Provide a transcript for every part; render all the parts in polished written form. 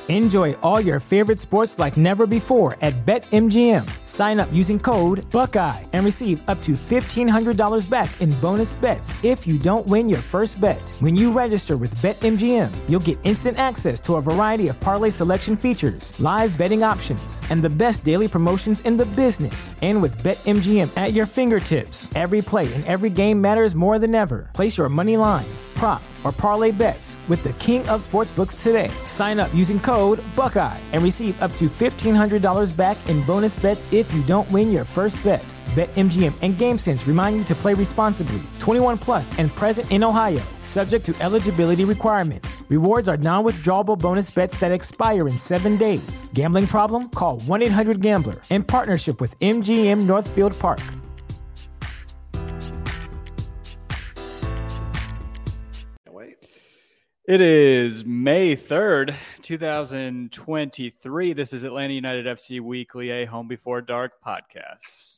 Enjoy all your favorite sports like never before at BetMGM. Sign up using code Buckeye and receive up to $1,500 back in bonus bets if you don't win your first bet. When you register with BetMGM, you'll get instant access to a variety of parlay selection features, live betting options, and the best daily promotions in the business. And with BetMGM at your fingertips, every play and every game matters more than ever. Place your money line, prop, or parlay bets with the king of sportsbooks today. Sign up using code Buckeye and receive up to $1,500 back in bonus bets if you don't win your first bet. BetMGM and GameSense remind you to play responsibly. 21 plus and present in Ohio, subject to eligibility requirements. Rewards are non-withdrawable bonus bets that expire in 7 days. Gambling problem? Call 1-800-GAMBLER. In partnership with MGM Northfield Park. It is May 3rd, 2023. This is Atlanta United FC Weekly, a Home Before Dark podcast.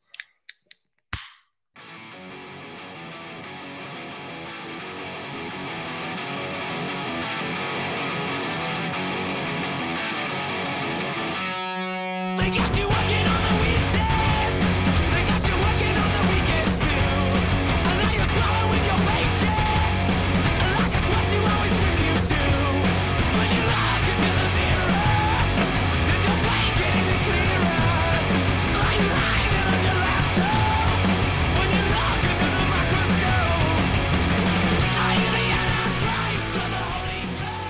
They got you working on the weekdays. They got you working on the weekends too. I know you're swallowing your paycheck. Like it's what you always should you do. When you look into the mirror, there's your flame getting it clearer. Are you hanging on your last hope? When you look under the microscope, are you the Antichrist or the Holy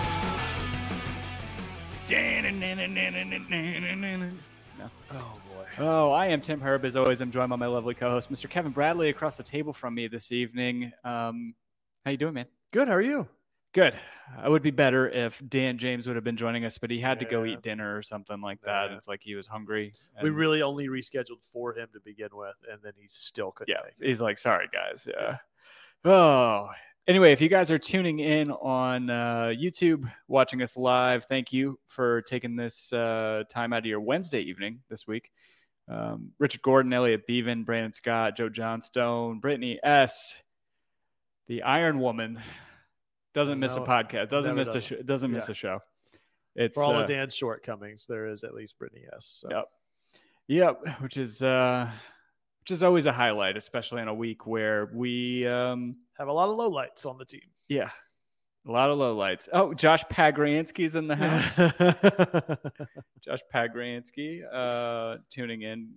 Ghost? Oh, boy. Oh, I am Tim Herb. As always, I'm joined by my lovely co-host, Mr. Kevin Bradley, across the table from me this evening. How you doing, man? Good. How are you? Good. I would be better if Dan James would have been joining us, but he had to go eat dinner or something like that. It's like he was hungry. We really only rescheduled for him to begin with, and then he still couldn't make it. He's like, sorry, guys. Oh, anyway, if you guys are tuning in on YouTube, watching us live, thank you for taking this time out of your Wednesday evening this week. Richard Gordon, Elliot Beaven, Brandon Scott, Joe Johnstone, Brittany S., the Iron Woman, doesn't miss a podcast, doesn't miss a show. It's for all of Dan's shortcomings, there is at least Brittany S. So. Yep, which is always a highlight, especially on a week where we have a lot of lowlights on the team. Yeah. A lot of lowlights. Oh, Josh Pagriansky's in the house. Josh Pagriansky tuning in.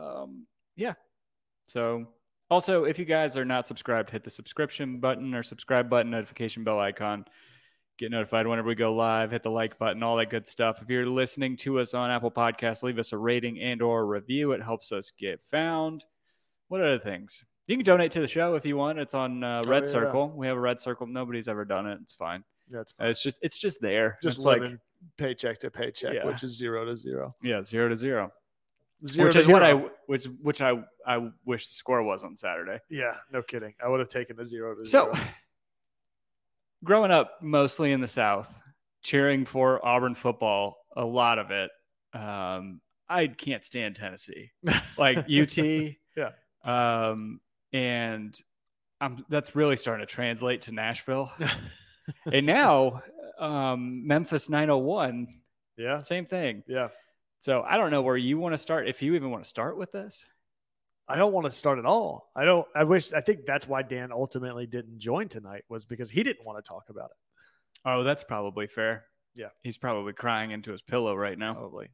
So also, if you guys are not subscribed, hit the subscription button or subscribe button, notification bell icon. Get notified whenever we go live. Hit the like button, all that good stuff. If you're listening to us on Apple Podcasts, leave us a rating and or a review. It helps us get found. What other things? You can donate to the show if you want. It's on Red Circle. We have a Red Circle. Nobody's ever done it. It's fine. Yeah, it's fine. It's just there. Just it's living like paycheck to paycheck, which is 0 to 0. Yeah, 0 to 0. Which is what I wish the score was on Saturday. Yeah, no kidding. I would have taken the 0 to 0. So, growing up mostly in the South, cheering for Auburn football, a lot of it. I can't stand Tennessee, like UT. Yeah. And that's really starting to translate to Nashville. And now Memphis 901. Yeah. Same thing. Yeah. So I don't know where you want to start, if you even want to start with this. I don't want to start at all. I think that's why Dan ultimately didn't join tonight, was because he didn't want to talk about it. Oh, that's probably fair. Yeah. He's probably crying into his pillow right now. Probably.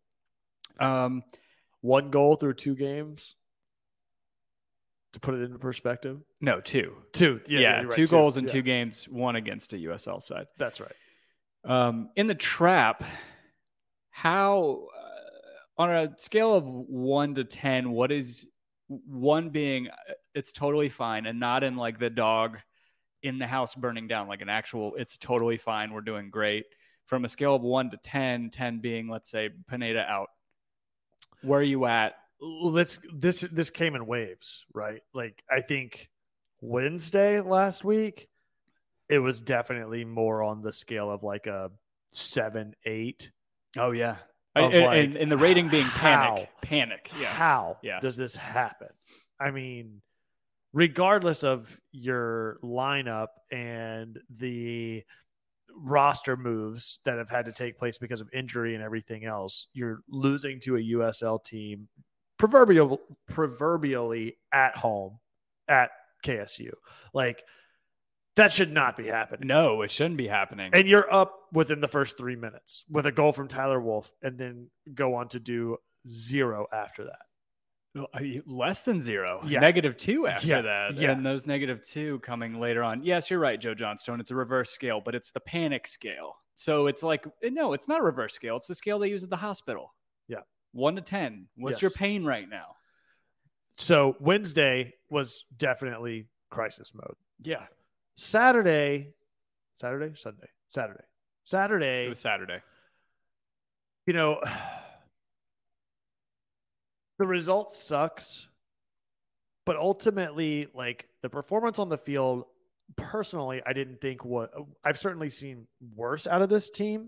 1 goal through 2 games. To put it into perspective? No, 2. 2. Yeah, right. 2 goals in 2 games, 1 against a USL side. That's right. In the trap, how on a scale of 1 to 10, what is 1 being it's totally fine and not in like the dog in the house burning down, like an actual it's totally fine, we're doing great. From a scale of 1 to 10, 10 being, let's say, Pineda out. Where are you at? This came in waves, right? Like, I think Wednesday last week, it was definitely more on the scale of like a 7, 8. Oh yeah. And the rating being panic. Yes. How does this happen? I mean, regardless of your lineup and the roster moves that have had to take place because of injury and everything else, you're losing to a USL team proverbially at home at KSU. Like, that should not be happening. No, it shouldn't be happening. And you're up within the first 3 minutes with a goal from Tyler Wolff, and then go on to do 0 after that. Less than 0, Yeah. -2 after Yeah. that. Yeah. And those -2 coming later on. Yes, you're right, Joe Johnstone. It's a reverse scale, but it's the panic scale. So it's like, no, it's not a reverse scale. It's the scale they use at the hospital. Yeah. 1 to 10. What's Yes. your pain right now? So Wednesday was definitely crisis mode. Yeah. Saturday, It was Saturday. you know, the result sucks, but ultimately, like, the performance on the field, personally, I didn't think I've certainly seen worse out of this team.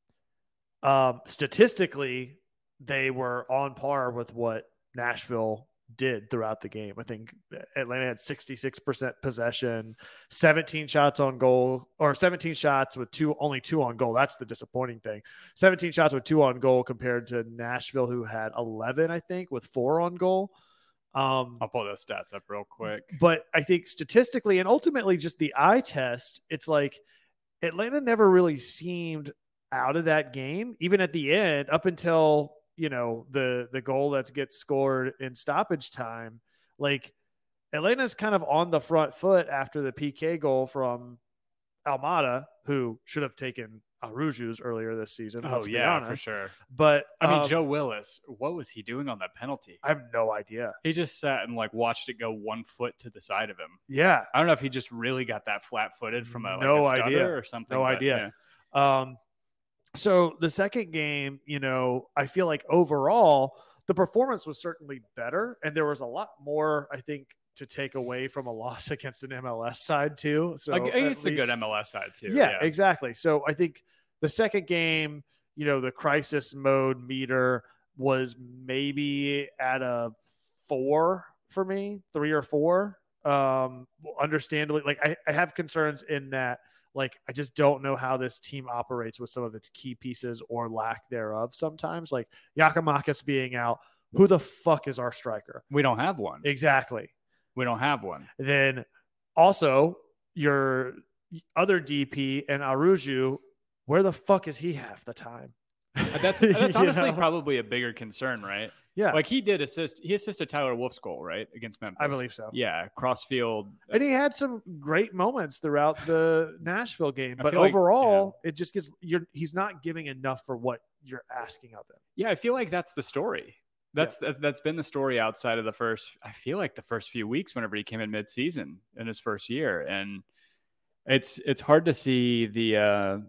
Statistically, they were on par with what Nashville did throughout the game. I think Atlanta had 66% possession, 17 shots on goal, or 17 shots with only 2 on goal. That's the disappointing thing. 17 shots with 2 on goal compared to Nashville, who had 11, I think, with 4 on goal. I'll pull those stats up real quick. But I think statistically and ultimately just the eye test, it's like Atlanta never really seemed out of that game, even at the end, up until the goal that gets scored in stoppage time. Like, Atlanta's kind of on the front foot after the PK goal from Almada, who should have taken Aruju's earlier this season. Oh, yeah, for sure. But I mean, Joe Willis, what was he doing on that penalty? I have no idea. He just sat and watched it go 1 foot to the side of him. Yeah. I don't know if he just really got that flat-footed from a stutter idea. or something. No idea. Yeah. So the second game, I feel like overall the performance was certainly better, and there was a lot more, I think, to take away from a loss against an MLS side too. So it's a good MLS side too. Yeah, exactly. So I think the second game, the crisis mode meter was maybe at a 4 for me, 3 or 4. Understandably, I have concerns in that. I just don't know how this team operates with some of its key pieces or lack thereof sometimes. Like Giakoumakis being out, who the fuck is our striker? We don't have one. Exactly. We don't have one. Then also your other DP and Aruju, where the fuck is he half the time? That's honestly probably a bigger concern, right? Yeah. He assisted Tyler Wolff's goal, right? Against Memphis. I believe so. Yeah. Crossfield. And he had some great moments throughout the Nashville game. But feel overall, it just he's not giving enough for what you're asking of him. Yeah. I feel like that's the story. That's been the story outside of the first few weeks whenever he came in midseason in his first year. And it's hard to see the,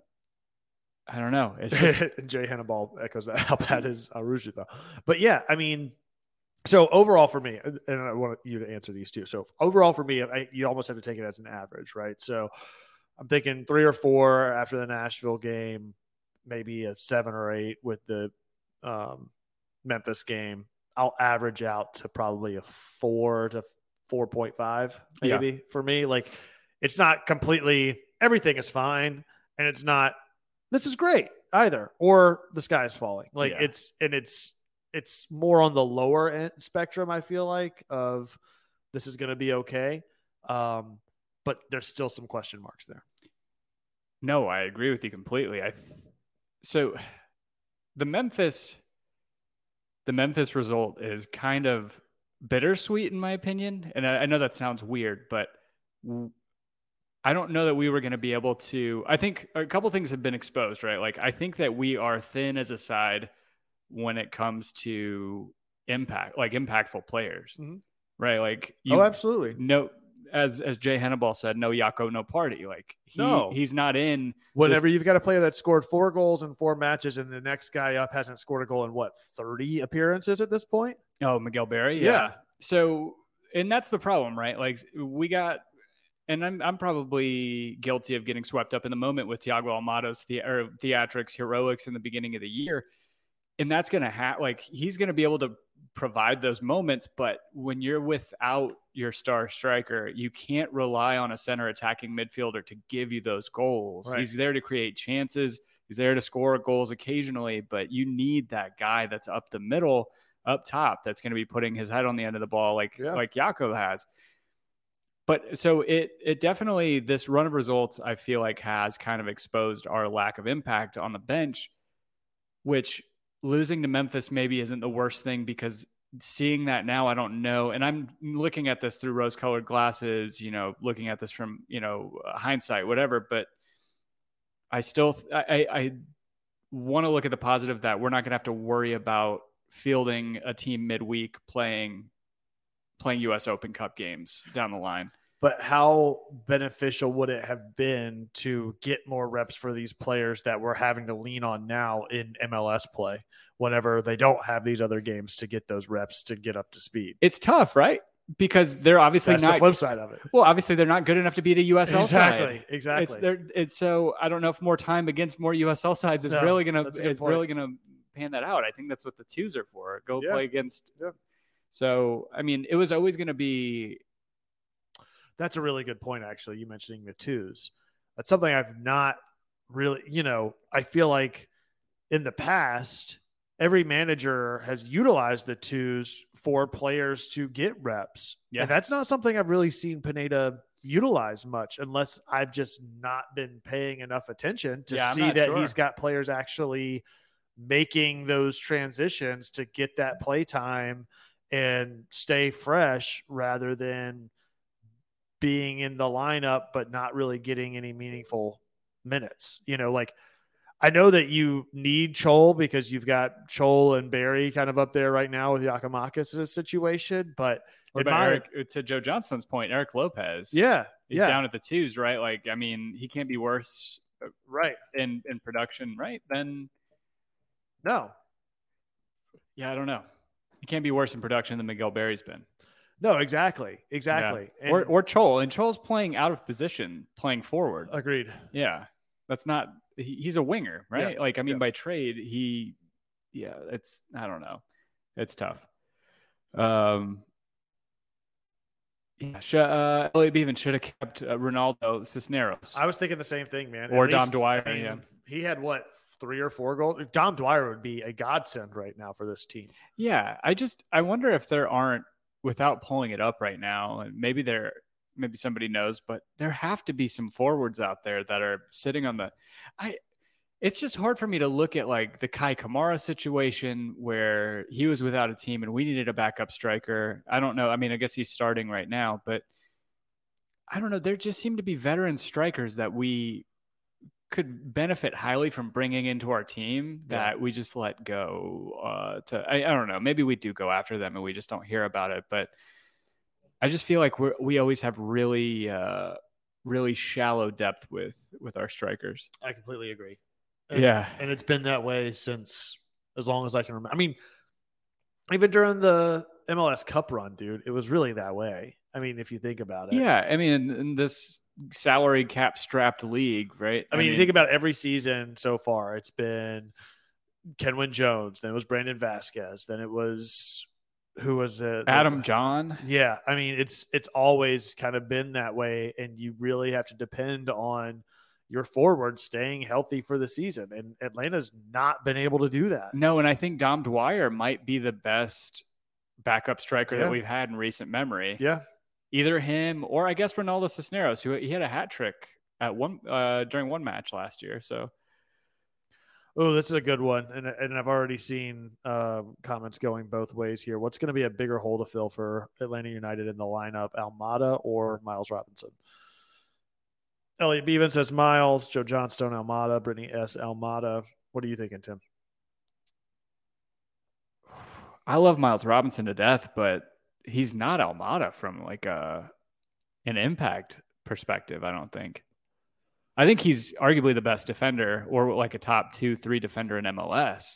I don't know. It's just... Jay Hannibal echoes that how bad is Aruju though. But yeah, I mean, so overall for me, and I want you to answer these too. So overall for me, you almost have to take it as an average, right? So I'm thinking 3 or 4 after the Nashville game, maybe a 7 or 8 with the Memphis game. I'll average out to probably a 4 to 4.5 maybe for me. It's not completely, everything is fine, and it's not, this is great either, or the sky is falling. It's more on the lower end spectrum, I feel like, of this is going to be okay. But there's still some question marks there. No, I agree with you completely. So the Memphis result is kind of bittersweet in my opinion. And I know that sounds weird, but I don't know that we were going to be able to. I think a couple things have been exposed, right? I think that we are thin as a side when it comes to impactful players, right? Absolutely. No, as Jay Hannibal said, no Yako, no party. He's not in. Whenever you've got a player that scored 4 goals in 4 matches, and the next guy up hasn't scored a goal in 30 appearances at this point. Oh, Miguel Berry, yeah. So, and that's the problem, right? We got. And I'm probably guilty of getting swept up in the moment with Thiago Almada's theatrics, heroics in the beginning of the year. And that's going to he's going to be able to provide those moments. But when you're without your star striker, you can't rely on a center attacking midfielder to give you those goals. Right. He's there to create chances. He's there to score goals occasionally, but you need that guy that's up the middle, up top, that's going to be putting his head on the end of the ball like Jakob has. But so it definitely, this run of results, I feel like has kind of exposed our lack of impact on the bench, which losing to Memphis maybe isn't the worst thing, because seeing that now, I don't know. And I'm looking at this through rose colored glasses, looking at this from, hindsight, whatever, but I still, I want to look at the positive that we're not going to have to worry about fielding a team midweek playing US Open Cup games down the line. But how beneficial would it have been to get more reps for these players that we're having to lean on now in MLS play whenever they don't have these other games to get those reps to get up to speed? It's tough, right? Because they're obviously That's not the flip side of it. Well, obviously they're not good enough to beat a USL side. Exactly. It's so I don't know if more time against more USL sides is really gonna pan that out. I think that's what the twos are for. Go play against. Yeah. So I mean, it was always going to be. That's a really good point, actually. You mentioning the twos. That's something I've not really. I feel like in the past, every manager has utilized the twos for players to get reps. Yeah. And that's not something I've really seen Pineda utilize much, unless I've just not been paying enough attention to see that he's got players actually making those transitions to get that play time and stay fresh rather than being in the lineup but not really getting any meaningful minutes. I know that you need Chol because you've got Chol and Barry kind of up there right now with Giakoumakis' situation. But what about Eric, to Joe Johnston's point, Eric Lopez? He's down at the twos, right? Like, I mean, he can't be worse, right, in production, right? Then no, yeah, I don't know. He can't be worse in production than Miguel Barry's been. No, exactly. Yeah. Or Chol, and Chol's playing out of position, playing forward. Agreed. Yeah, that's not. He's a winger, right? Yeah. By trade, it's, I don't know. It's tough. LA Bevan should have kept Ronaldo Cisneros. I was thinking the same thing, man. Or Dom Dwyer. He had 3 or 4 goals. Dom Dwyer would be a godsend right now for this team. Yeah. I wonder if there aren't, without pulling it up right now, and maybe somebody knows, but there have to be some forwards out there that are sitting on it's just hard for me to look at like the Kai Kamara situation where he was without a team and we needed a backup striker. I don't know. I mean, I guess he's starting right now, but I don't know. There just seem to be veteran strikers that we could benefit highly from bringing into our team that we just let go I don't know. Maybe we do go after them and we just don't hear about it, but I just feel like we always have really, really shallow depth with our strikers. I completely agree. And it's been that way since as long as I can remember. I mean, even during the MLS Cup run, dude, it was really that way. I mean, if you think about it. Yeah, I mean, in this salary cap strapped league, right? I mean, you think about every season so far, it's been Kenwyne Jones, then it was Brandon Vasquez, then it was who was it? Adam John. Yeah. I mean, it's always kind of been that way, and you really have to depend on your forward staying healthy for the season. And Atlanta's not been able to do that. No, and I think Dom Dwyer might be the best backup striker that we've had in recent memory. Yeah. Either him or I guess Ronaldo Cisneros, who he had a hat trick at during one match last year. So oh, this is a good one. And I've already seen comments going both ways here. What's going to be a bigger hole to fill for Atlanta United in the lineup, Almada or Miles Robinson? Elliot Bevan says Miles, Joe Johnstone, Almada, Brittany S. Almada. What are you thinking, Tim? I love Miles Robinson to death, but he's not Almada from like an impact perspective, I don't think. I think he's arguably the best defender or like a top 2-3 defender in MLS.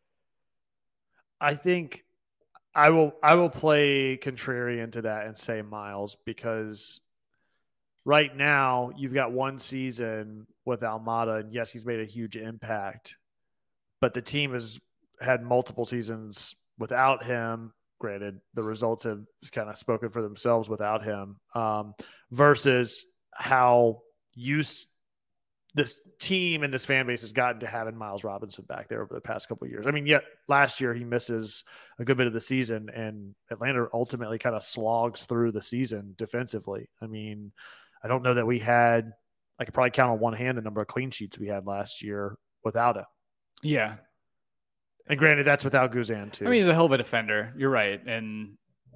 I think I will play contrarian to that and say Miles, because right now you've got one season with Almada, and yes, he's made a huge impact, but the team has had multiple seasons without him Granted, the results have kind of spoken for themselves without him, versus how used this team and this fan base has gotten to having Miles Robinson back there over the past couple of years. I mean, yet last year he misses a good bit of the season, and Atlanta ultimately kind of slogs through the season defensively. I mean, I don't know that I could probably count on one hand the number of clean sheets we had last year without him. Yeah. And granted, that's without Guzan too. I mean, he's a hell of a defender. You're right. And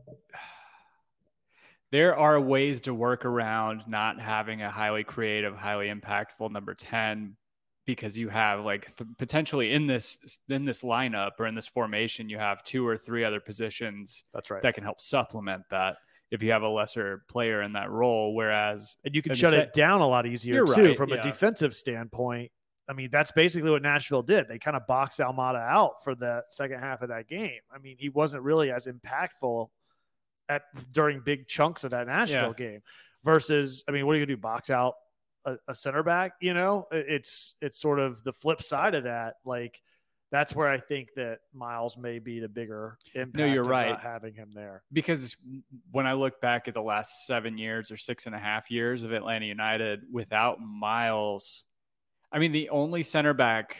there are ways to work around not having a highly creative, highly impactful number 10, because you have like potentially in this lineup or in this formation, you have 2 or 3 other positions that's right that can help supplement that if you have a lesser player in that role. Whereas, and you can shut it down a lot easier You're too right, from yeah. a defensive standpoint. I mean, that's basically what Nashville did. They kind of boxed Almada out for the second half of that game. I mean, he wasn't really as impactful during big chunks of that Nashville game versus, I mean, what are you going to do? Box out a center back? You know, it's sort of the flip side of that. Like, that's where I think that Miles may be the bigger impact. No, you're right. Not having him there. Because when I look back at the last 7 years or 6.5 years of Atlanta United without Miles, I mean, the only center back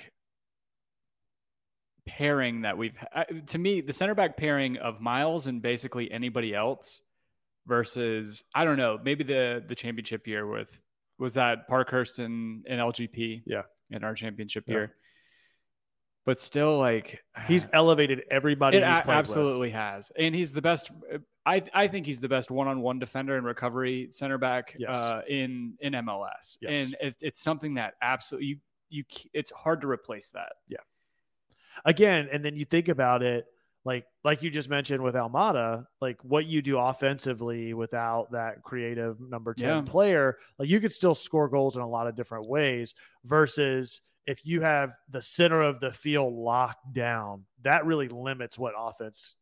pairing that to me, the center back pairing of Miles and basically anybody else versus, I don't know, maybe the championship year was that Parkhurst and LGP in our championship year. But still, like, he's elevated everybody. He's played absolutely has, and he's the best. I think he's the best one-on-one defender and recovery center back in MLS, and it's something that absolutely it's hard to replace that. Yeah. Again, and then you think about it, like you just mentioned with Almada, like what you do offensively without that creative number 10 player, like you could still score goals in a lot of different ways versus if you have the center of the field locked down, that really limits what offenses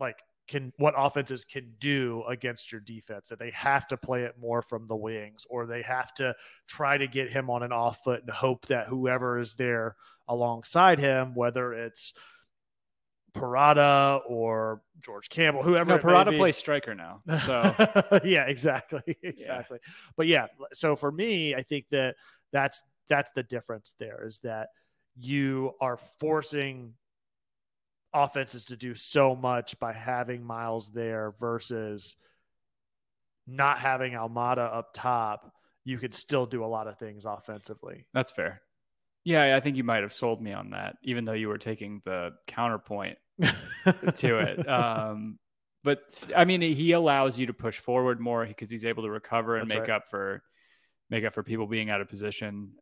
can do against your defense, that they have to play it more from the wings, or they have to try to get him on an off foot and hope that whoever is there alongside him, whether it's Parada or George Campbell, whoever. No, Parada plays striker now. So yeah, exactly. Yeah. But yeah, so for me, I think that's the difference there, is that you are forcing offenses to do so much by having Miles there versus not having Almada up top. You could still do a lot of things offensively. That's fair. Yeah, I think you might have sold me on that, even though you were taking the counterpoint to it. But I mean, he allows you to push forward more because he's able to recover and make up for people being out of position.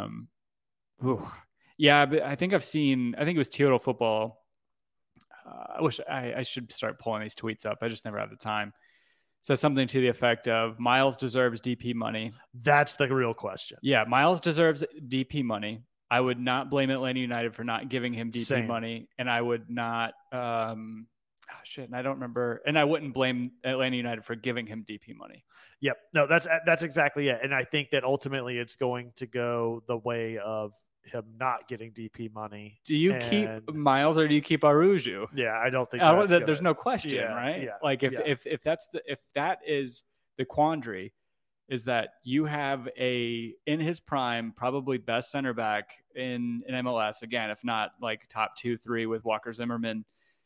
Yeah, but I think it was Total Football. I wish I should start pulling these tweets up. I just never have the time. Says something to the effect of Miles deserves DP money. That's the real question. Yeah, Miles deserves DP money. I would not blame Atlanta United for not giving him DP money, and I would not. And I don't remember. And I wouldn't blame Atlanta United for giving him DP money. Yep. No, that's exactly it. And I think that ultimately it's going to go the way of him not getting DP money. Do you keep Miles or do you keep Aruju? Yeah, I don't think there's no question, right? Yeah, like if that is the quandary, is that you have in his prime, probably best center back in MLS, again, if not like top 2-3 with Walker Zimmerman.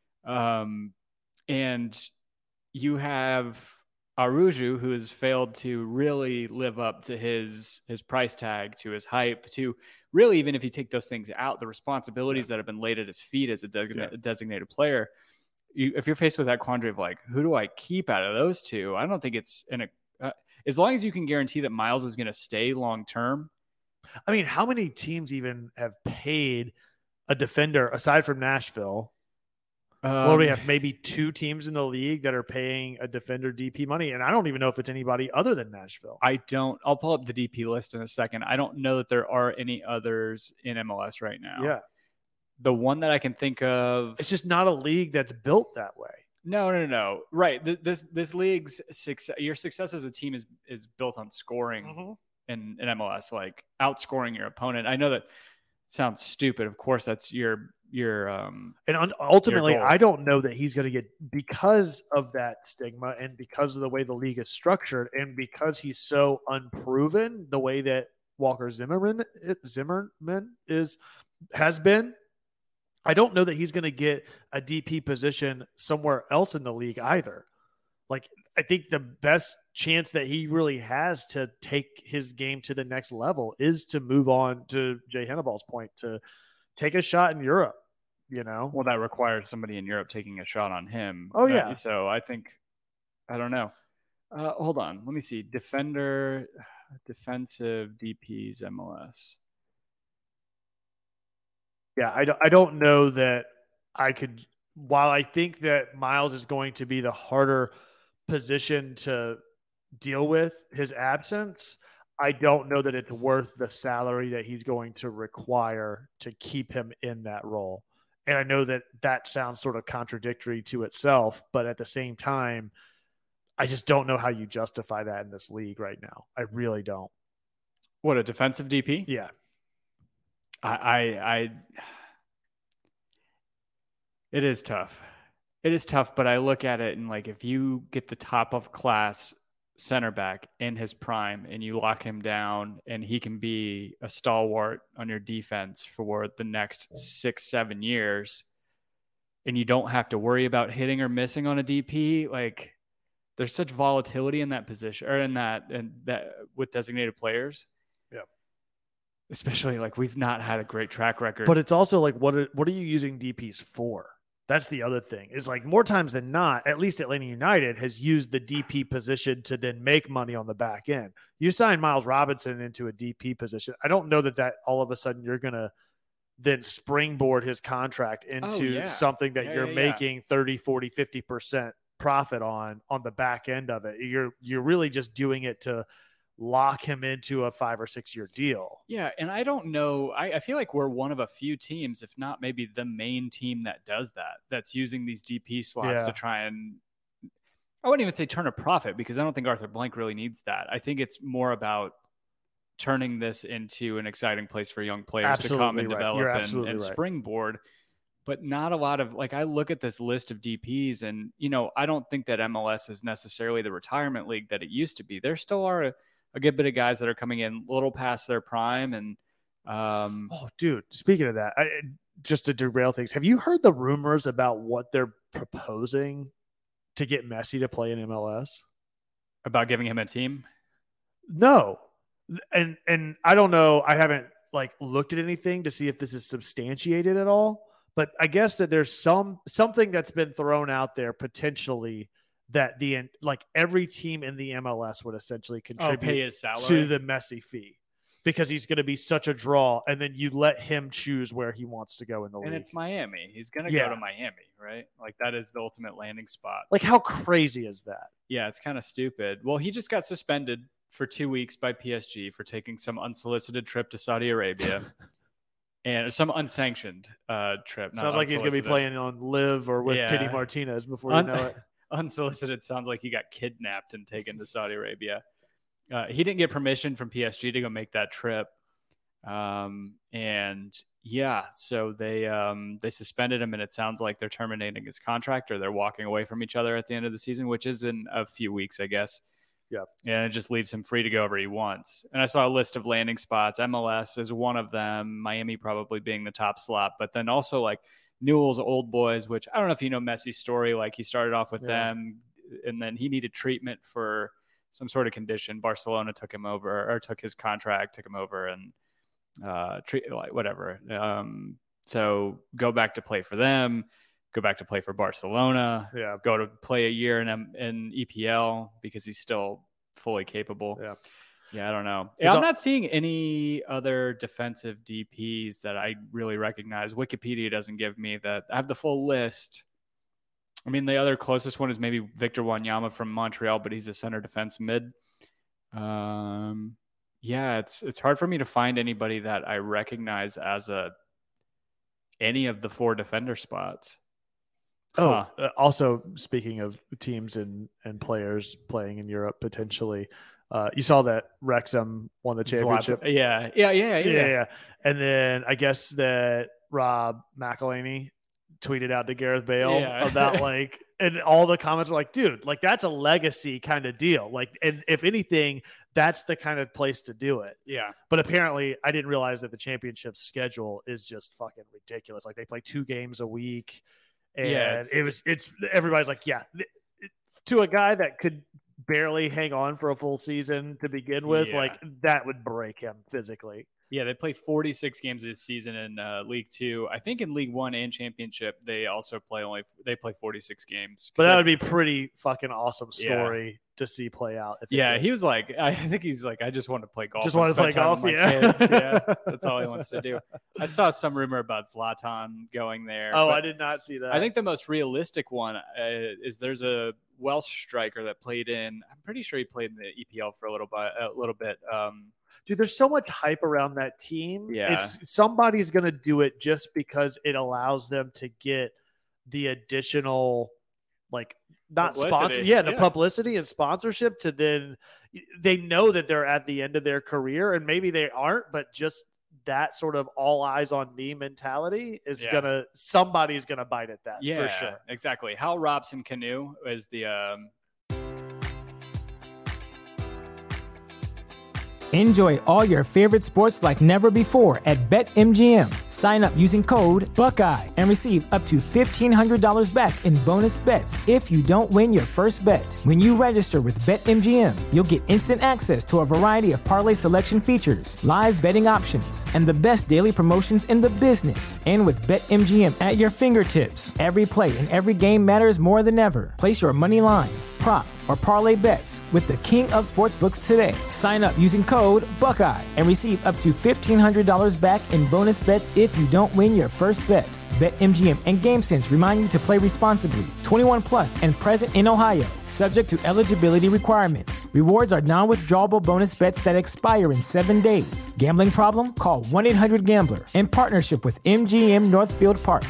And you have Aruju, who has failed to really live up to his price tag, to his hype, to really, even if you take those things out, the responsibilities that have been laid at his feet as a designated player, if you're faced with that quandary of like, who do I keep out of those two? I don't think it's as long as you can guarantee that Miles is going to stay long-term. I mean, how many teams even have paid a defender aside from Nashville? Well, we have maybe 2 teams in the league that are paying a defender DP money, and I don't even know if it's anybody other than Nashville. I'll pull up the DP list in a second. I don't know that there are any others in MLS right now. Yeah. The one that I can think of. It's just not a league that's built that way. No. Right. This league's success, your success as a team is built on scoring in MLS, like outscoring your opponent. I know that sounds stupid. Of course, that's your And ultimately, goal. I don't know that he's going to get, because of that stigma and because of the way the league is structured and because he's so unproven the way that Walker Zimmerman has been. I don't know that he's going to get a DP position somewhere else in the league either. Like, I think the best chance that he really has to take his game to the next level is to move on, to Jay Hannibal's point, to take a shot in Europe, you know? Well, that requires somebody in Europe taking a shot on him. Oh, yeah. So I don't know. Hold on. Let me see. Defensive DPs MLS. Yeah, I don't know that I could, while I think that Miles is going to be the harder position to deal with his absence, I don't know that it's worth the salary that he's going to require to keep him in that role. And I know that that sounds sort of contradictory to itself, but at the same time, I just don't know how you justify that in this league right now. I really don't. What, a defensive DP? Yeah. It is tough. It is tough, but I look at it and like, if you get the top of class center back in his prime and you lock him down and he can be a stalwart on your defense for the next 6-7 years, and you don't have to worry about hitting or missing on a DP, like, there's such volatility in that position, or in that with designated players. Yeah. Especially, like, we've not had a great track record. But it's also like, what are you using DPs for? That's the other thing. Is like, more times than not, at least Atlanta United has used the DP position to then make money on the back end. You sign Miles Robinson into a DP position, I don't know that all of a sudden you're going to then springboard his contract into something that you're making 30, 40, 50% profit on the back end of it. You're really just doing it to lock him into a 5 or 6 year deal. Yeah. And I don't know. I feel like we're one of a few teams, if not maybe the main team, that does that, that's using these DP slots to try and, I wouldn't even say turn a profit, because I don't think Arthur Blank really needs that. I think it's more about turning this into an exciting place for young players to come and develop and springboard. But not a lot of, like, I look at this list of DPs and, I don't think that MLS is necessarily the retirement league that it used to be. There still are a good bit of guys that are coming in a little past their prime. And oh, dude, speaking of that, just to derail things, have you heard the rumors about what they're proposing to get Messi to play in MLS? About giving him a team? No. And I don't know. I haven't looked at anything to see if this is substantiated at all. But I guess that there's something that's been thrown out there potentially that every team in the MLS would essentially contribute pay his salary to the Messi fee, because he's going to be such a draw, and then you let him choose where he wants to go in the league. And it's Miami. He's going to go to Miami, right? Like, that is the ultimate landing spot. Like, how crazy is that? Yeah, it's kind of stupid. Well, he just got suspended for 2 weeks by PSG for taking some unsolicited trip to Saudi Arabia. And some unsanctioned trip. Sounds like he's going to be playing on Live or with Pity Martinez before you know it. Unsolicited sounds like he got kidnapped and taken to Saudi Arabia. He didn't get permission from PSG to go make that trip. So they suspended him, and it sounds like they're terminating his contract, or they're walking away from each other at the end of the season, which is in a few weeks, I guess. Yeah. And it just leaves him free to go wherever he wants. And I saw a list of landing spots. MLS is one of them, Miami probably being the top slot, but then also like Newell's Old Boys, which I don't know if you know Messi's story. Like, he started off with them, and then he needed treatment for some sort of condition. Barcelona took him over, or took his contract, took him over, and whatever. So go back to play for them. Go back to play for Barcelona. Yeah. Go to play a year in EPL because he's still fully capable. Yeah. Yeah, I don't know. I'm not seeing any other defensive DPs that I really recognize. Wikipedia doesn't give me that. I have the full list. I mean, the other closest one is maybe Victor Wanyama from Montreal, but he's a center defense mid. It's hard for me to find anybody that I recognize as any of the 4 defender spots. Also, speaking of teams and players playing in Europe potentially, you saw that Wrexham won the championship. Yeah. And then I guess that Rob McElhaney tweeted out to Gareth Bale Yeah. about like, and all the comments were like, dude, like that's a legacy kind of deal. Like, and if anything, that's the kind of place to do it. Yeah. But apparently I didn't realize that the championship schedule is just fucking ridiculous. Like they play 2 games a week. And Yeah, it's everybody's like, yeah, to a guy that could barely hang on for a full season to begin with, Yeah. like that would break him physically. Yeah, they play 46 games this season in League Two. I think in League One and Championship, they also play 46 games. But that would be pretty fucking awesome story to see play out. If Yeah, he was like, I think he's like, I just want to play golf. Just and want to play spend time golf, with my yeah. kids. Yeah, that's all he wants to do. I saw some rumor about Zlatan going there. Oh, but I did not see that. I think the most realistic one is there's a Welsh striker that played in. I'm pretty sure he played in the EPL for a little bit. Dude, there's so much hype around that team. Yeah. It's somebody's going to do it just because it allows them to get the additional, like, not Publicity. sponsor. Yeah, the Yeah. publicity and sponsorship to then they know that they're at the end of their career and maybe they aren't, but just that sort of all eyes on me mentality is Yeah. somebody's going to bite at that Yeah, for sure. exactly. Hal Robson Canoe is the Enjoy all your favorite sports like never before at BetMGM. Sign up using code Buckeye and receive up to $1,500 back in bonus bets if you don't win your first bet. When you register with BetMGM, you'll get instant access to a variety of parlay selection features, live betting options, and the best daily promotions in the business. And with BetMGM at your fingertips, every play and every game matters more than ever. Place your money line, prop, or parlay bets with the king of sportsbooks today. Sign up using code Buckeye and receive up to $1,500 back in bonus bets if you don't win your first bet. BetMGM and GameSense remind you to play responsibly. 21 plus and present in Ohio, subject to eligibility requirements. Rewards are non-withdrawable bonus bets that expire in 7 days. Gambling problem? Call 1-800-GAMBLER. In partnership with MGM Northfield Park.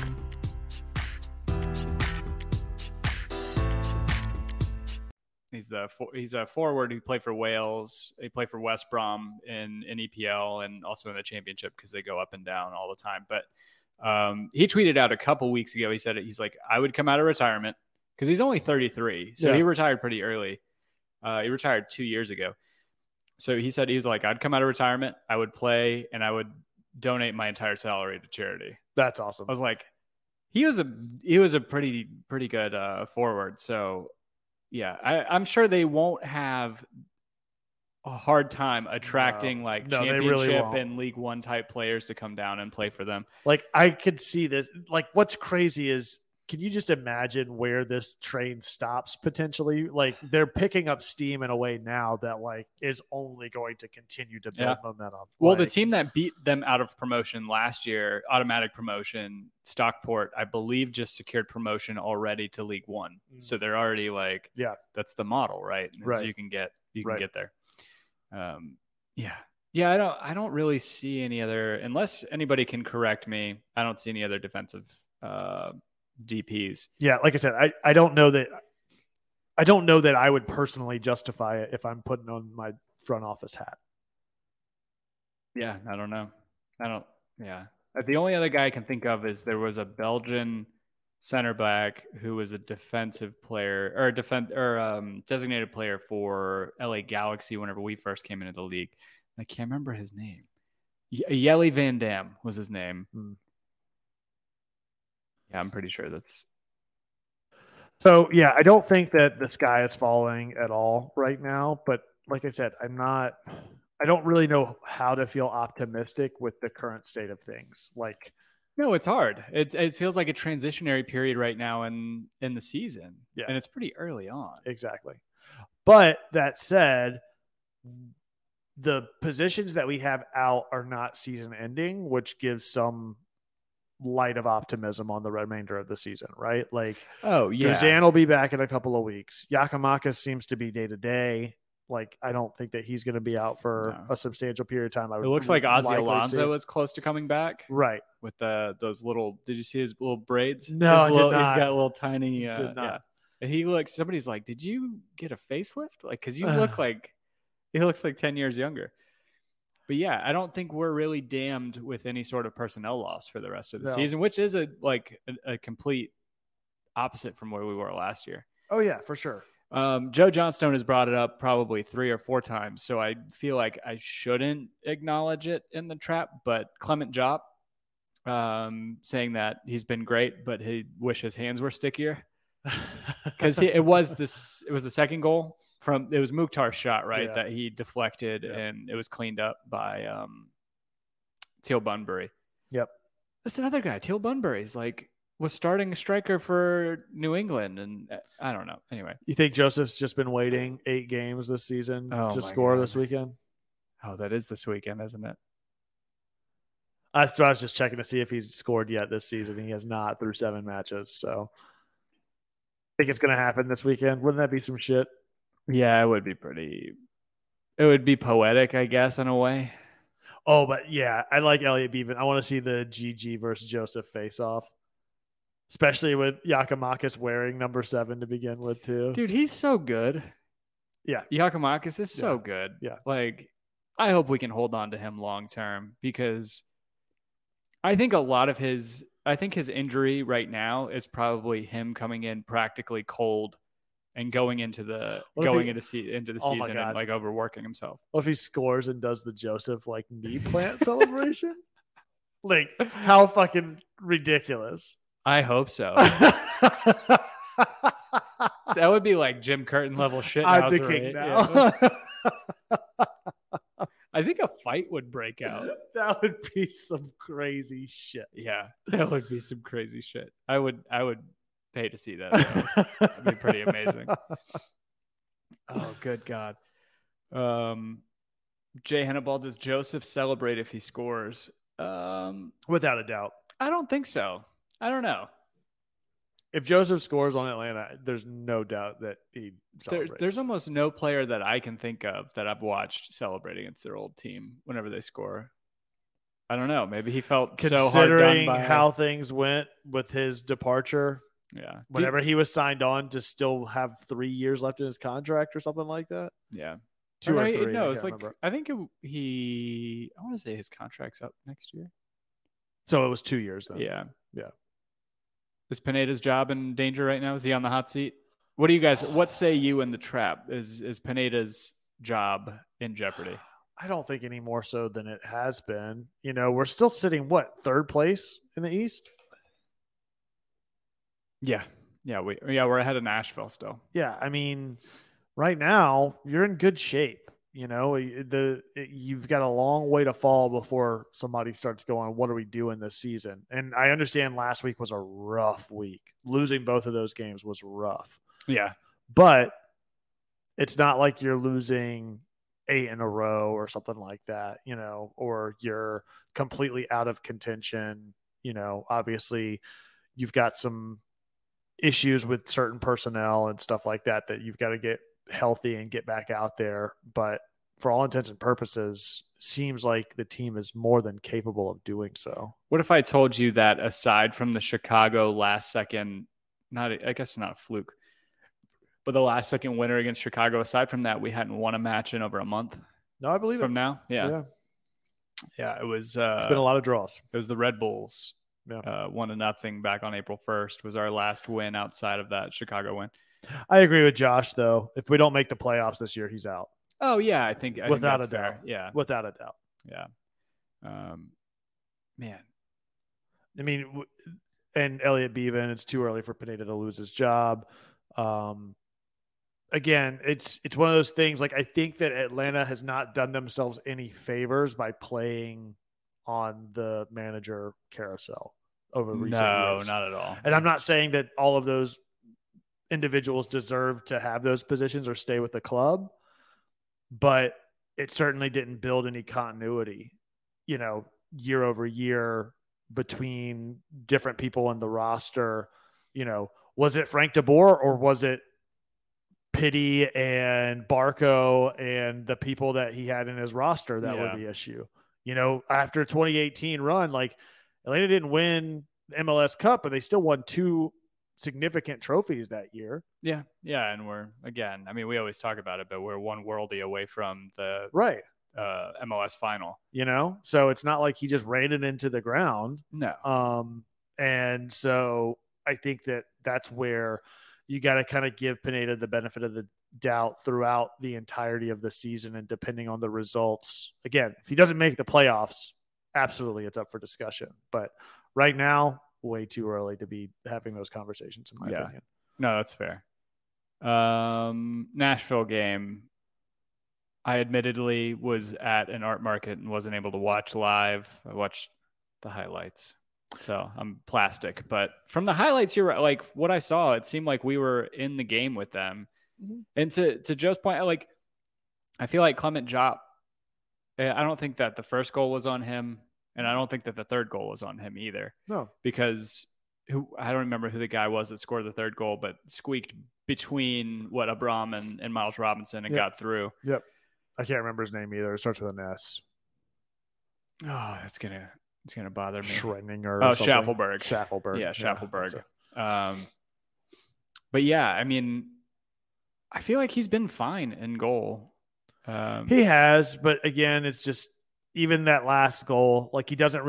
he's a forward who played for Wales. He played for West Brom in EPL and also in the Championship because they go up and down all the time. But he tweeted out a couple weeks ago. He said he's like, I would come out of retirement because he's only 33, so he retired pretty early. He retired 2 years ago. So he said he was like, I'd come out of retirement, I would play, and I would donate my entire salary to charity. That's awesome. I was like, he was a pretty good forward. So yeah, I'm sure they won't have a hard time attracting No, they championship really won't. and League One type players to come down and play for them. Like I could see this. Like what's crazy is, can you just imagine where this train stops potentially? Like they're picking up steam in a way now that like is only going to continue to build momentum. Well, the Like, team that beat them out of promotion last year, automatic promotion, Stockport, I believe just secured promotion already to League One. So they're already like, that's the model, right? Right. So you can get there. Yeah. I don't really see any other, unless anybody can correct me. I don't see any other defensive DPs. Yeah, like I said, I don't know that I would personally justify it if I'm putting on my front office hat. Yeah, I don't know. The only other guy I can think of is there was a Belgian center back who was a defensive player or designated player for LA Galaxy whenever we first came into the league. I can't remember his name. Jelle Van Dam was his name. Yeah, I'm pretty sure that's. So yeah, I don't think that the sky is falling at all right now. But like I said, I don't really know how to feel optimistic with the current state of things. Like, no, it's hard. It feels like a transitionary period right now in the season. Yeah. And it's pretty early on. Exactly. But that said, the positions that we have out are not season ending, which gives some light of optimism on the remainder of the season, right? Like, Guzan will be back in a couple of weeks. Giakoumakis seems to be day to day. Like, I don't think that he's going to be out for a substantial period of time. It looks like Ozzy Alonso is close to coming back. Right. With those little, did you see his little braids? No, I did not. He's got a little tiny, Did not. yeah. And he looks, somebody's like, did you get a facelift? Like, cause you look like, he looks like 10 years younger. But yeah, I don't think we're really damned with any sort of personnel loss for the rest of the No. season, which is a complete opposite from where we were last year. Oh yeah, for sure. Joe Johnstone has brought it up probably 3 or 4 times, so I feel like I shouldn't acknowledge it in the trap. But Clement Jop saying that he's been great, but he wish his hands were stickier because it was the second goal it was Mukhtar's shot, right? Yeah. That he deflected and it was cleaned up by Teal Bunbury. Yep. That's another guy. Teal Bunbury's was starting striker for New England, and I don't know. Anyway, You think Joseph's just been waiting 8 games this season Oh, to my score God. this weekend? oh, that is this weekend, isn't it? I was just checking to see if he's scored yet this season. He has not through 7 matches. So I think it's going to happen this weekend. Wouldn't that be some shit? Yeah, it would be pretty. It would be poetic, I guess, in a way. Oh, but yeah, I like Elliot Beaven. I want to see the GG versus Joseph face off, especially with Yakimakis wearing number 7 to begin with, too. Dude, he's so good. Yeah. Yakimakis is so Yeah. good. Yeah. I hope we can hold on to him long term because I think his injury right now is probably him coming in practically cold and going into the season Oh my and God. overworking himself. What if he scores and does the Joseph knee plant celebration? How fucking ridiculous. I hope so. That would be like Jim Curtin level shit. I'm thinking now. I think a fight would break out. That would be some crazy shit. Yeah, that would be some crazy shit. I would pay to see that. Though. That'd be pretty amazing. Oh, good God. Jay Hannibal, does Joseph celebrate if he scores? Without a doubt. I don't think so. I don't know. If Joseph scores on Atlanta, there's no doubt that he celebrates. There's almost no player that I can think of that I've watched celebrate against their old team whenever they score. I don't know. Maybe he felt so hard done Considering by how things went with his departure, yeah. whenever he was signed on to still have 3 years left in his contract or something like that. Yeah. 2 or no, 3. No, I it's can't like remember. I think I want to say his contract's up next year. So it was 2 years then. Yeah. Yeah. Is Pineda's job in danger right now? Is he on the hot seat? What say you in the trap? Is Pineda's job in jeopardy? I don't think any more so than it has been. We're still sitting, 3rd place in the East? Yeah. Yeah, we're ahead of Nashville still. Yeah, I mean, right now you're in good shape. You've got a long way to fall before somebody starts going, what are we doing this season? And I understand last week was a rough week. Losing both of those games was rough. Yeah. But it's not like you're losing 8 in a row or something like that, or you're completely out of contention. Obviously you've got some issues with certain personnel and stuff like that you've got to get healthy and get back out there. But for all intents and purposes, seems like the team is more than capable of doing so. What if I told you that aside from the Chicago last second, I guess not a fluke, but the last second winner against Chicago, aside from that, we hadn't won a match in over a month No, I believe from it. now? Yeah. Yeah, it was It's been a lot of draws. it was the Red Bulls. Yeah. 1-0 back on April 1st was our last win outside of that Chicago win. I agree with Josh, though. If we don't make the playoffs this year, he's out. Oh yeah, I think Without that's a doubt. fair. Yeah. Without a doubt. Yeah. Man. I mean, and Elliot Beaven, it's too early for Pineda to lose his job. Again, it's one of those things. I think that Atlanta has not done themselves any favors by playing on the manager carousel over recent years. No, not at all. And I'm not saying that all of those individuals deserve to have those positions or stay with the club, but it certainly didn't build any continuity, year over year between different people in the roster. Was it Frank DeBoer or was it Pitti and Barco and the people that he had in his roster that were the issue? After 2018 run, Atlanta didn't win the MLS Cup, but they still won 2 significant trophies that year. Yeah. And we're, again, I mean, we always talk about it, but we're one worldie away from the Right. MLS final. So it's not like he just ran it into the ground. No. And so I think that's where you got to kind of give Pineda the benefit of the doubt throughout the entirety of the season. And depending on the results, again, if he doesn't make the playoffs, absolutely it's up for discussion. But right now, way too early to be having those conversations, in my opinion. No, that's fair. Nashville game. I admittedly was at an art market and wasn't able to watch live. I watched the highlights. So I'm plastic, but from the highlights here, like what I saw, it seemed like we were in the game with them. Mm-hmm. And to Joe's point, like, I feel like Clement Diop, I don't think that the first goal was on him. And I don't think that the third goal was on him either. No, because I don't remember who the guy was that scored the third goal, but squeaked between Abram and Miles Robinson and got through. Yep. I can't remember his name either. It starts with an S. Oh, it's gonna bother me. Schreininger. Schaffelberg. Schaffelberg. Yeah, Schaffelberg. But yeah, I mean, I feel like he's been fine in goal. He has, but again, it's just even that last goal. Like he doesn't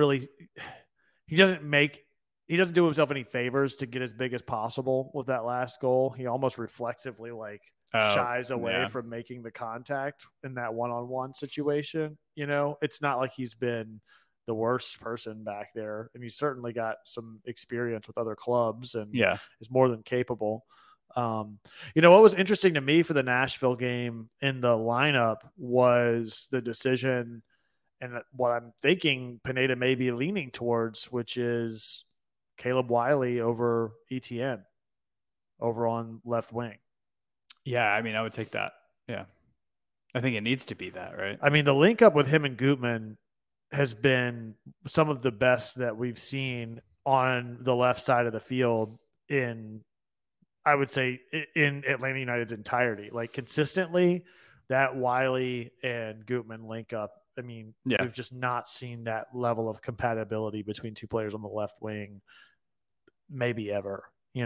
do himself any favors to get as big as possible with that last goal. He almost reflexively shies away from making the contact in that one-on-one situation. It's not like he's been the worst person back there, and he's certainly got some experience with other clubs and is more than capable. What was interesting to me for the Nashville game in the lineup was the decision, and what I'm thinking Pineda may be leaning towards, which is Caleb Wiley over ETN over on left wing. Yeah, I mean, I would take that. Yeah. I think it needs to be that, right? I mean, the link up with him and Gutman has been some of the best that we've seen on the left side of the field in Atlanta United's entirety. Like consistently, that Wiley and Gutman link up. I mean, we've just not seen that level of compatibility between two players on the left wing, maybe ever,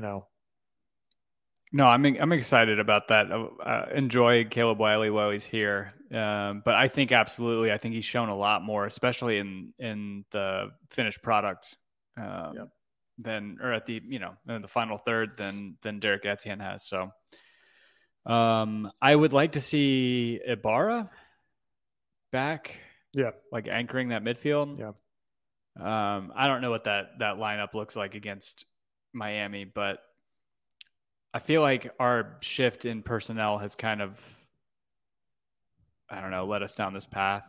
No, I'm excited about that. Enjoy Caleb Wiley while he's here. But I think absolutely, I think he's shown a lot more, especially in the finished product than, or at the, in the final third than Derek Etienne has. So I would like to see Ibarra back. Yeah. Like anchoring that midfield. Yeah. I don't know what that lineup looks like against Miami, but I feel like our shift in personnel has kind of, I don't know, led us down this path.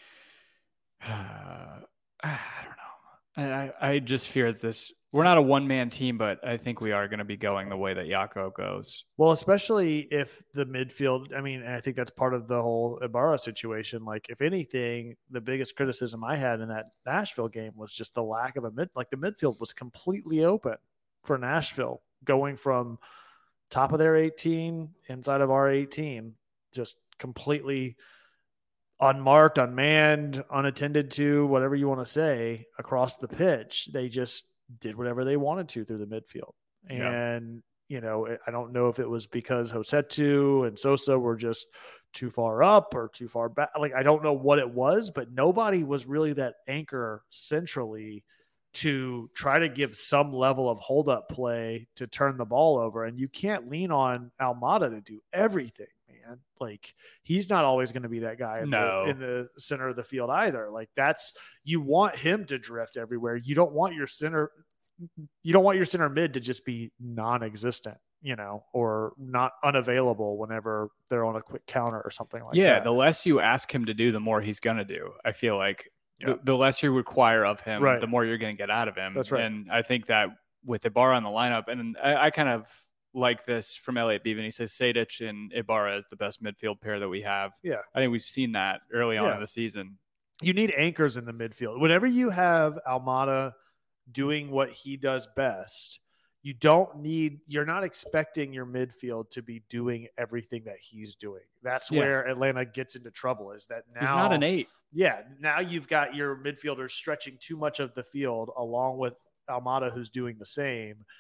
I don't know. I just fear that we're not a one-man team, but I think we are going to be going the way that Jaco goes. Well, especially if the midfield, I mean, and I think that's part of the whole Ibarra situation. Like, if anything, the biggest criticism I had in that Nashville game was just the lack of the midfield was completely open for Nashville, going from top of their 18 inside of our 18, just completely unmarked, unmanned, unattended to, whatever you want to say, across the pitch. They just did whatever they wanted to through the midfield. And, I don't know if it was because Josetu and Sosa were just too far up or too far back. Like, I don't know what it was, but nobody was really that anchor centrally to try to give some level of hold-up play to turn the ball over. And you can't lean on Almada to do everything, man. Like, he's not always going to be that guy in the center of the field either. Like, you want him to drift everywhere. You don't want your center mid to just be non-existent, or not unavailable whenever they're on a quick counter or something like that. Yeah, the less you ask him to do, the more he's going to do. I feel like the less you require of him, the more you're going to get out of him. That's right. And I think that with Ibarra on the lineup, and I kind of like this from Elliot Beaven. He says Sejdic and Ibarra is the best midfield pair that we have. Yeah. I think we've seen that early on in the season. You need anchors in the midfield. Whenever you have Almada doing what he does best, you're not expecting your midfield to be doing everything that he's doing. That's where Atlanta gets into trouble, is that now he's not an 8. Yeah. Now you've got your midfielders stretching too much of the field along with Almada, who's doing the same.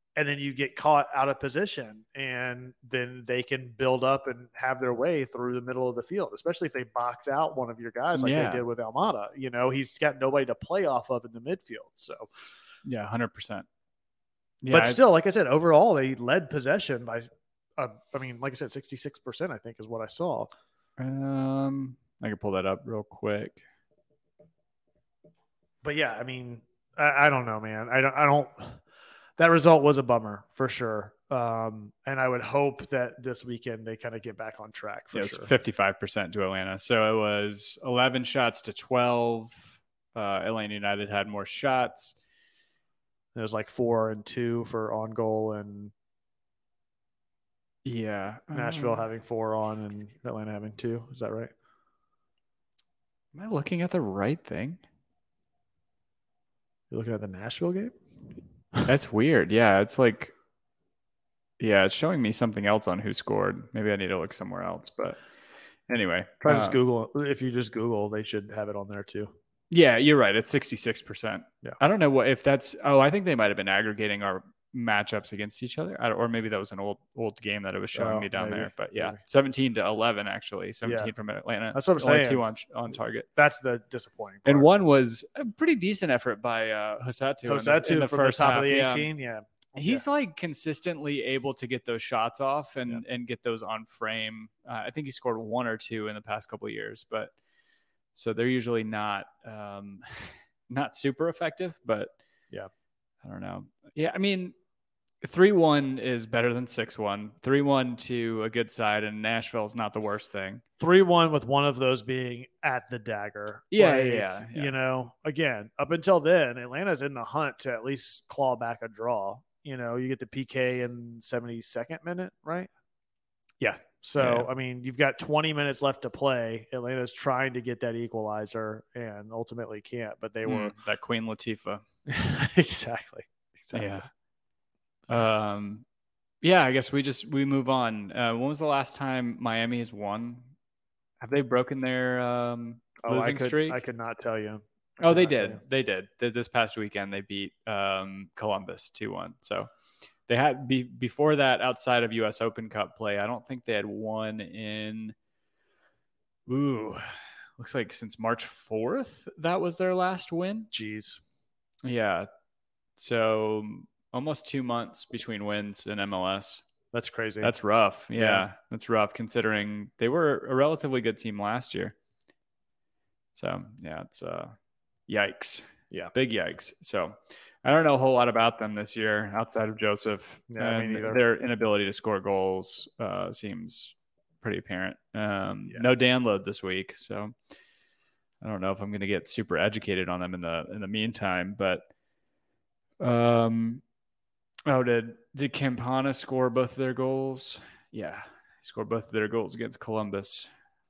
and then you get caught out of position, and then they can build up and have their way through the middle of the field, especially if they box out one of your guys like they did with Almada. He's got nobody to play off of in the midfield. So, yeah, 100%. Yeah, but still, like I said, overall, they led possession by, like I said, 66%, I think is what I saw. I can pull that up real quick. But yeah, I don't know, man. I don't. That result was a bummer for sure. And I would hope that this weekend they kind of get back on track for sure. 55% to Atlanta. So it was 11 shots to 12. Atlanta United had more shots. It was like 4 and 2 for on goal, and Nashville having 4 on and Atlanta having 2. Is that right? Am I looking at the right thing? You're looking at the Nashville game? That's weird. Yeah, it's like, it's showing me something else on who scored. Maybe I need to look somewhere else. But anyway, try just Google. If you just Google, they should have it on there too. Yeah, you're right. It's 66%. Yeah. I don't know if that's. Oh, I think they might have been aggregating our matchups against each other, or maybe that was an old game that it was showing me down there. But yeah, 17-11 actually. 17 from Atlanta. That's what I'm saying. 2 on target. That's the disappointing part. And one was a pretty decent effort by Hosatu in the from first the top half. of the 18. Yeah. He's like consistently able to get those shots off and get those on frame. I think he scored 1 or 2 in the past couple of years, but so they're usually not super effective, but yeah, I don't know. Yeah. 3-1 is better than 6-1. 3-1 to a good side, and Nashville is not the worst thing. 3-1 with one of those being at the dagger. Yeah. Again, up until then, Atlanta's in the hunt to at least claw back a draw. You get the PK in 72nd minute, right? Yeah. So, you've got 20 minutes left to play. Atlanta's trying to get that equalizer and ultimately can't, but they were that Queen Latifah. Exactly. Yeah. I guess we move on. When was the last time Miami has won? Have they broken their losing streak? I could not tell you. They did. They did. This past weekend they beat Columbus 2-1. So they had before that, outside of U.S. Open Cup play, I don't think they had won in looks like since March 4th. That was their last win. Jeez. Yeah. So almost 2 months between wins in MLS. That's crazy. That's rough. Yeah, that's rough considering they were a relatively good team last year. So, yeah, it's yikes. Yeah. Big yikes. So, I don't know a whole lot about them this year outside of Joseph. Yeah, me neither. Their inability to score goals seems pretty apparent. No download this week, so I don't know if I'm going to get super educated on them in the meantime, but did Campana score both of their goals? Yeah, he scored both of their goals against Columbus.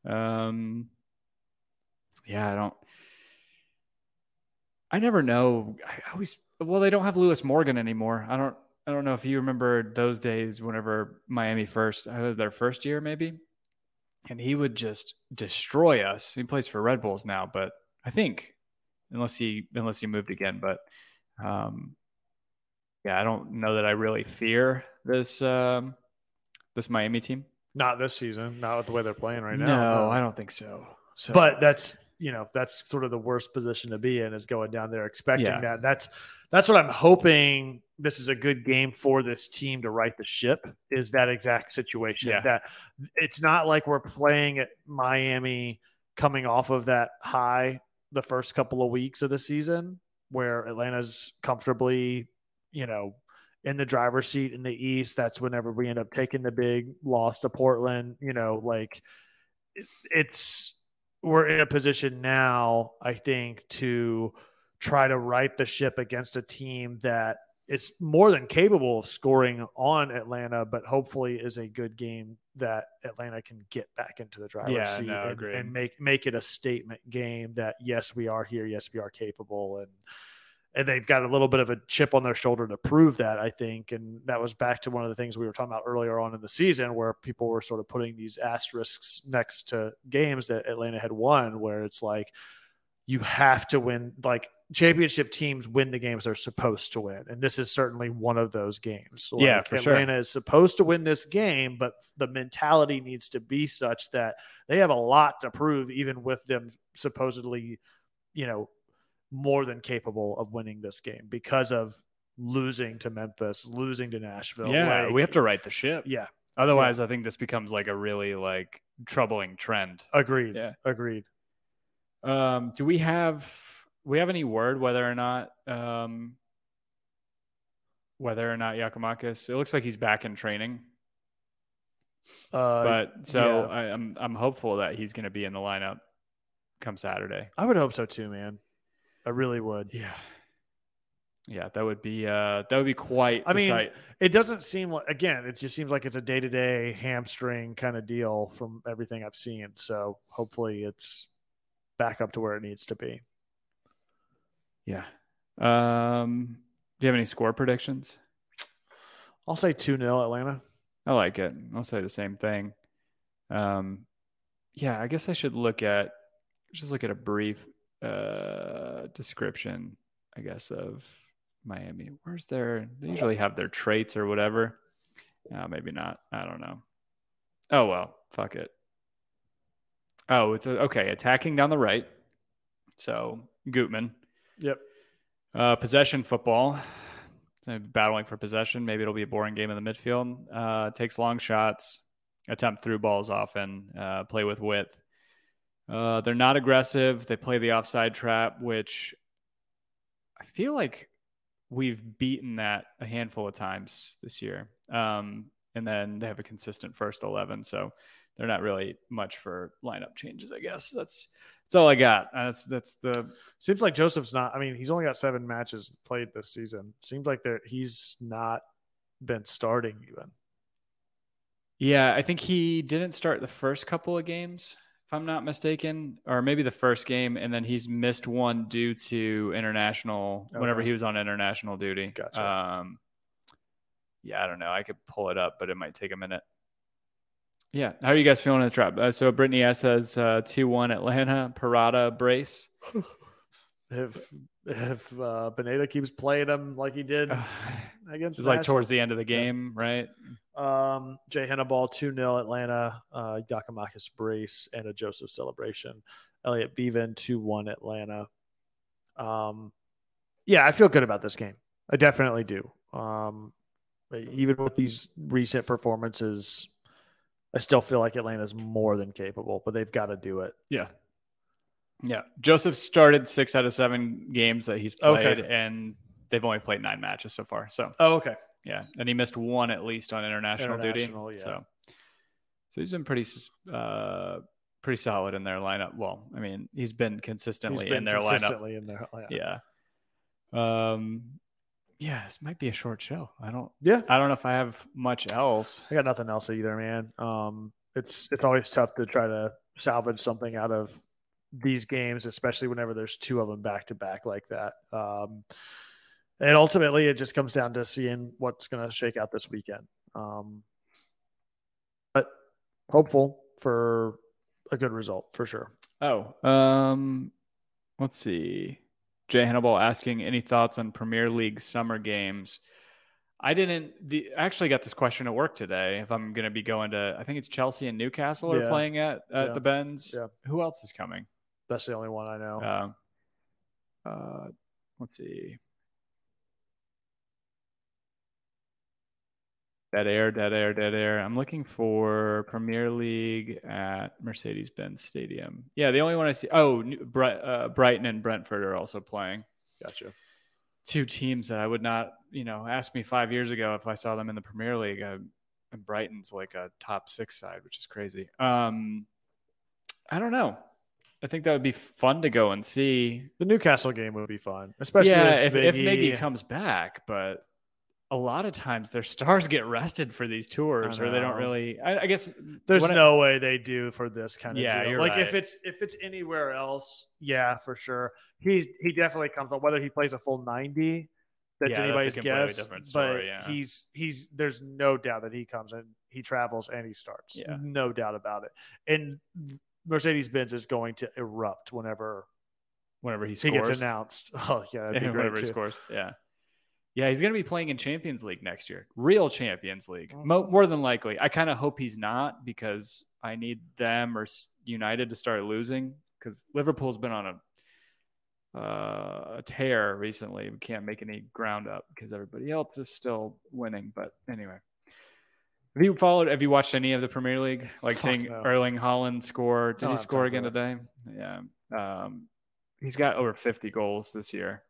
I never know. They don't have Lewis Morgan anymore. I don't know if you remember those days whenever Miami their first year maybe, and he would just destroy us. He plays for Red Bulls now, but I think unless he moved again, but I don't know that I really fear this Miami team. Not this season. Not with the way they're playing right now. No, I don't think so. But that's sort of the worst position to be in, is going down there expecting that. That's what I'm hoping. This is a good game for this team to right the ship, is that exact situation. Yeah. That it's not like we're playing at Miami coming off of that high the first couple of weeks of the season where Atlanta's comfortably, in the driver's seat in the East. That's whenever we end up taking the big loss to Portland. We're in a position now, I think, to try to right the ship against a team that is more than capable of scoring on Atlanta, but hopefully is a good game that Atlanta can get back into the driver's seat and make it a statement game that, yes, we are here. Yes, we are capable. And they've got a little bit of a chip on their shoulder to prove that, I think. And that was back to one of the things we were talking about earlier on in the season, where people were sort of putting these asterisks next to games that Atlanta had won, where it's like, you have to win. Like championship teams win the games they're supposed to win, and this is certainly one of those games. Yeah, for sure. Atlanta is supposed to win this game, but the mentality needs to be such that they have a lot to prove, even with them supposedly, more than capable of winning this game because of losing to Memphis, losing to Nashville. Yeah, Like, we have to right the ship. Yeah. Otherwise, I think this becomes like a really like troubling trend. Agreed. Yeah. Agreed. Do we have any word whether or not Giakoumakis? It looks like he's back in training. I'm hopeful that he's going to be in the lineup come Saturday. I would hope so too, man. I really would. Yeah, that would be quite. I mean, sight. It doesn't seem like, again, it just seems like it's a day-to-day hamstring kind of deal from everything I've seen. So hopefully it's back up to where it needs to be. Yeah. Do you have any score predictions? I'll say 2-0 Atlanta. I like it. I'll say the same thing. I guess I should look at a brief description, I guess, of Miami. They usually have their traits or whatever. Maybe not. I don't know. Oh, well, fuck it. Oh, it's attacking down the right. So Gutman. Yep. Possession football. Battling for possession. Maybe it'll be a boring game in the midfield. Takes long shots. Attempt through balls often. Play with width. They're not aggressive. They play the offside trap, which I feel like we've beaten that a handful of times this year. And then they have a consistent first 11. So they're not really much for lineup changes, I guess. That's all I got. Seems like Joseph's not, he's only got 7 matches played this season. Seems like he's not been starting even. Yeah, I think he didn't start the first couple of games, if I'm not mistaken, or maybe the first game, and then he's missed one due to international, whenever he was on international duty. Gotcha. I don't know. I could pull it up, but it might take a minute. Yeah. How are you guys feeling in the trap? So Brittany S says 2-1 Atlanta, Parada brace. If Pineda keeps playing him like he did against it's like towards the end of the game, right? Jay Hannibal 2-0 Atlanta, Giakoumakis brace and a Joseph celebration. Elliot Bevan 2-1 Atlanta. I feel good about this game. I definitely do. Even with these recent performances, I still feel like Atlanta's more than capable, but they've got to do it. Yeah. Joseph started 6 out of 7 games that he's played, and they've only played 9 matches so far. So, okay. Yeah. And he missed 1 at least on international duty. Yeah. So he's been pretty solid in their lineup. Well, he's been consistently in their lineup. Yeah. This might be a short show. I don't know if I have much else. I got nothing else either, man. It's always tough to try to salvage something out of these games, especially whenever there's 2 of them back to back like that. And ultimately it just comes down to seeing what's going to shake out this weekend. But hopeful for a good result for sure. Let's see. Jay Hannibal asking any thoughts on Premier League summer games. I actually got this question at work today. If I'm going to be going to, I think it's Chelsea and Newcastle are playing at the Benz. Yeah. Who else is coming? That's the only one I know. Let's see. Dead air. I'm looking for Premier League at Mercedes-Benz Stadium. Yeah, the only one I see. Oh, Brighton and Brentford are also playing. Gotcha. 2 teams that I would not, ask me 5 years ago if I saw them in the Premier League. And Brighton's like a top 6 side, which is crazy. I don't know. I think that would be fun to go and see. The Newcastle game would be fun, especially if Miggy comes back, but a lot of times their stars get rested for these tours, or they don't really. I guess there's no way they do for this kind of deal. You're like right. if it's anywhere else, for sure. He definitely comes on. Whether he plays a full 90, that's anybody's guess. Different story, but he's there's no doubt that he comes and he travels and he starts. Yeah. No doubt about it. And Mercedes-Benz is going to erupt whenever whenever he He scores. gets announced. Oh yeah, that'd be great whenever he too. scores. Yeah, he's going to be playing in Champions League next year. Real Champions League. More than likely. I kind of hope he's not because I need them or United to start losing because Liverpool's been on a tear recently. We can't make any ground up because everybody else is still winning. But anyway. Have you watched any of the Premier League? Like seeing Erling Haaland score. Did he score again today? Yeah. He's got over 50 goals this year.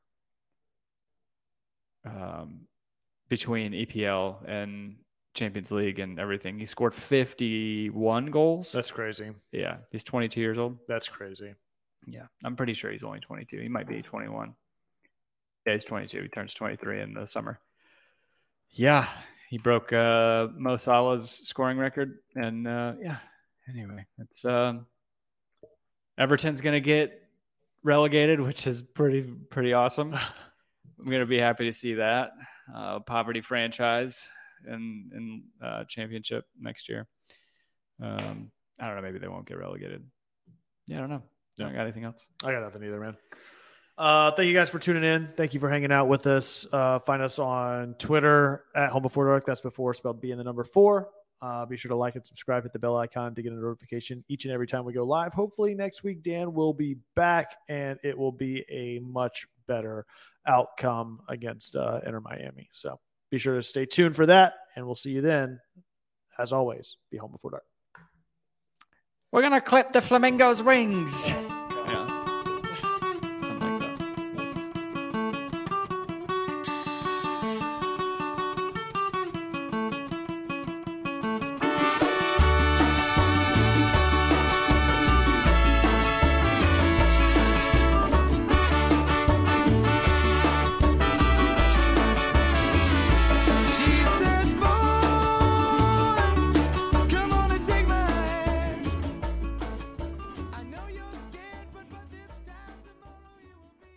Between EPL and Champions League and everything. He scored 51 goals. That's crazy. Yeah. He's 22 years old. That's crazy. Yeah. I'm pretty sure he's only 22. He might be 21. Yeah, he's 22. He turns 23 in the summer. Yeah. He broke Mo Salah's scoring record. And anyway, it's Everton's going to get relegated, which is pretty awesome. I'm going to be happy to see that. Poverty franchise in championship next year. I don't know. Maybe they won't get relegated. Yeah, I don't know. You don't got anything else? I got nothing either, man. Thank you guys for tuning in. Thank you for hanging out with us. Find us on Twitter at Home Before Dark. That's before spelled B and the number 4. Be sure to like and subscribe, hit the bell icon to get a notification each and every time we go live. Hopefully next week, Dan will be back and it will be a much better outcome against Inter Miami. So be sure to stay tuned for that, and we'll see you then. As always, be home before dark. We're going to clip the flamingo's wings. Yeah. Something like that. She said, "Boy, come on and take my hand. I know you're scared, but this time tomorrow you will be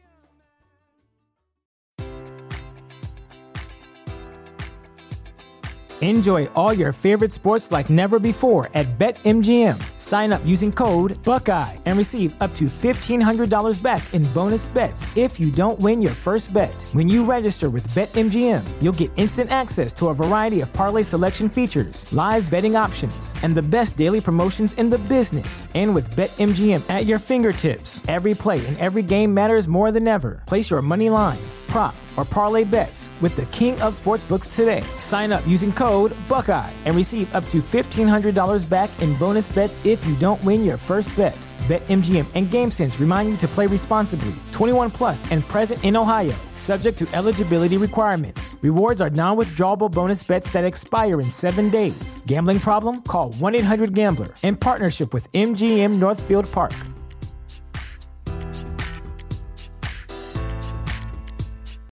Enjoy all your favorite sports like never before at BetMGM. Sign up using code Buckeye and receive up to $1,500 back in bonus bets if you don't win your first bet. When you register with BetMGM, you'll get instant access to a variety of parlay selection features, live betting options, and the best daily promotions in the business. And with BetMGM at your fingertips, every play and every game matters more than ever. Place your money line, prop, or parlay bets with the king of sportsbooks today. Sign up using code Buckeye and receive up to $1,500 back in bonus bets if you don't win your first bet. BetMGM and GameSense remind you to play responsibly. 21 plus and present in Ohio, subject to eligibility requirements. Rewards are non-withdrawable bonus bets that expire in 7 days. Gambling problem? Call 1-800-GAMBLER in partnership with MGM Northfield Park.